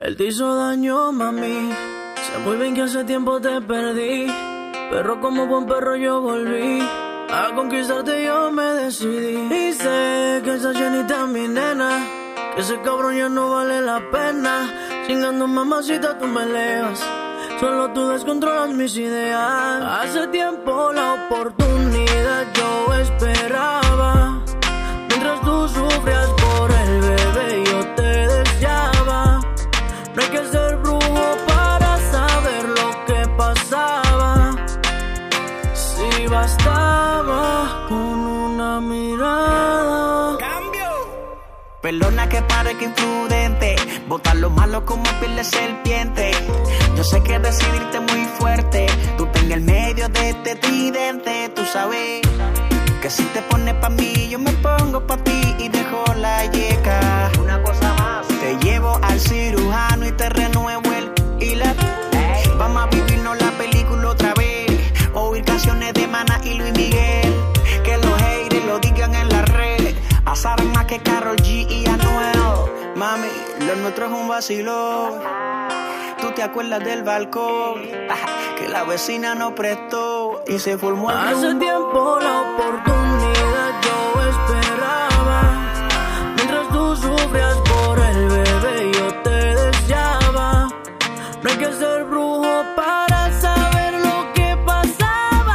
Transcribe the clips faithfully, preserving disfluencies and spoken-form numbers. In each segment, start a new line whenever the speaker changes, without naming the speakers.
Él te hizo daño, mami. Sé muy bien que hace tiempo te perdí, pero como buen perro yo volví. A conquistarte yo me decidí. Y sé que esa llenita es mi nena, que ese cabrón ya no vale la pena. Chingando mamacita tú me elevas, solo tú descontrolas mis ideas. Hace tiempo la oportunidad yo esperaba, mientras tú sufrías por el bebé yo te deseaba. No hay que ser brujo para saber lo que pasaba. Si bastaba con una mirada.
¡Cambio! Perdona que parezca imprudente, botar lo malo como piel de serpiente. Yo sé que decidirte muy fuerte, tú estás en el medio de este tridente. Tú sabes que si te pones pa' mí, yo me pongo pa' ti y dejo la yeca. Una cosa más, te llevo al cirujano y te renuevo el hila. Hey. Vamos a vivirnos la película otra vez, oír canciones de Maná y Luis Miguel. Que los haters lo digan en la red, pasar más que Karol G y Anuel. Mami, lo nuestro es un vacilón. Tú te acuerdas del balcón que la vecina nos prestó y se formó el
Hace
rumbo.
tiempo la oportunidad yo esperaba, mientras tú sufrías por el bebé yo te deseaba. No hay que ser brujo para saber lo que pasaba.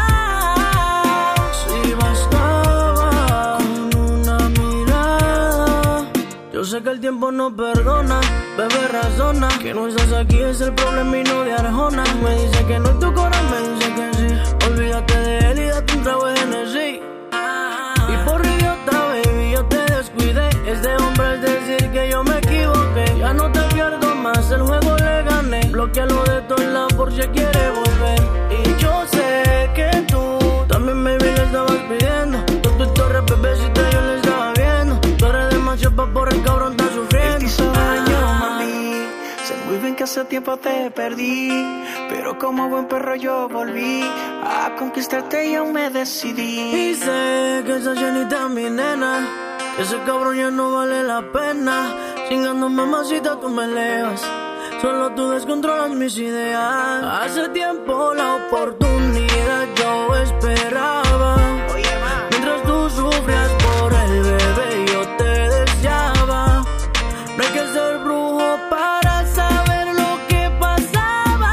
Si bastaba con una mirada. Yo sé que el tiempo no perdona, bebé razona, que no estás aquí es el problema y no de Arjona. Me dice que no es tu corazón, me dice que sí. Olvídate de él y date un trago de Genesis. Y por idiota, baby, yo te descuidé. Este hombre es decir que yo me equivoqué. Ya no te pierdo más, el juego le gané. Bloquealo de todos lados por si quiere volver. Y yo sé que tú también, baby, le estabas pidiendo. Tú, tu torre, bebecita, yo le estaba viendo. Tú eres demasiado pa' por el cabrón, está sufriendo.
Él te hizo daño, mami. Sé muy bien que hace tiempo te perdí, pero como buen perro yo volví. A conquistarte yo me decidí.
Y sé que esa llenita es mi nena, que ese cabrón ya no vale la pena. Chingando mamacita tú me elevas, solo tú descontrolas mis ideas. Hace tiempo la oportunidad yo esperaba, mientras tú sufrías por el bebé yo te deseaba. No hay que ser brujo para saber lo que pasaba.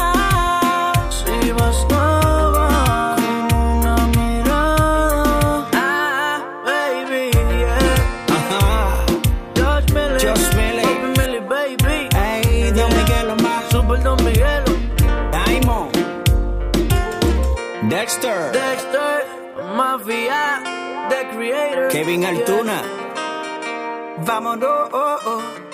Si bastaba con una mirada. Ah, baby, yeah.
Ajá.
Josh Miller,
Josh Miller.
Open Millie, baby.
Ey, Don Miguelo más.
Super Don Miguelo.
Diamond. Dexter.
Dexter, Mafia, The Creator.
Kevin Altuna. Vámonos. Oh, oh.